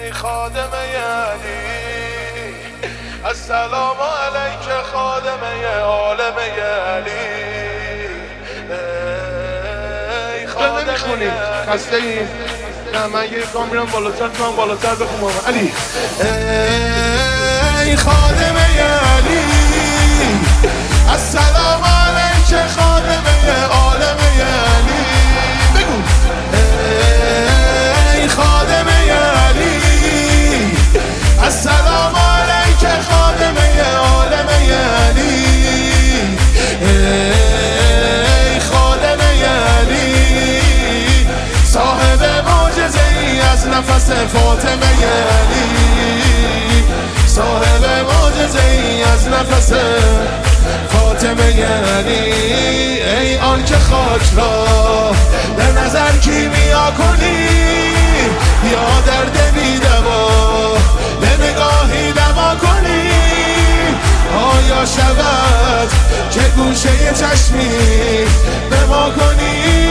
ای خادمه علی السلام علیک خادمه عالم علی ای خادمه نمیخونی خسته ایم نه من یه گام میرم بالاتر تو هم بالاتر بخون علی ای خادمه علی السلام علیک خادمه عالم علی بگو ای خادمه علی السلام علیک خادمه عالم علی ای خادمه علی صاحب معجزه ای از نفس فاطمه علی صاحب معجزه ای از نفس فاطمه علی ای آن که خاک را در نظر کیمیا کنی یا درد بی دوا به نگاهی دوا کنی آیا شود که گوشه چشمی به ما کنی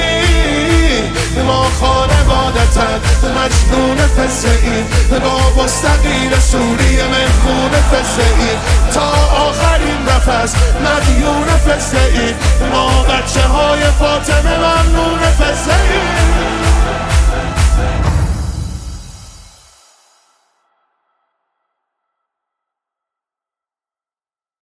ما خانوادتن مجنون فسعی با مستقیل سوریه مهمون فسعی تا آخرین نفس مدیون فسعی ما بچه های فاطمه ممنون